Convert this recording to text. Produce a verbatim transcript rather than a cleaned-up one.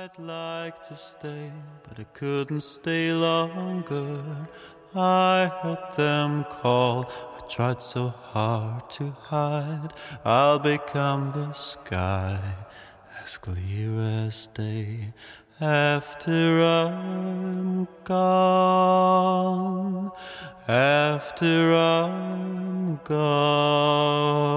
I'd like to stay, but I couldn't stay longer. I heard them call, I tried so hard to hide. I'll become the sky, as clear as day, after I'm gone, after I'm gone.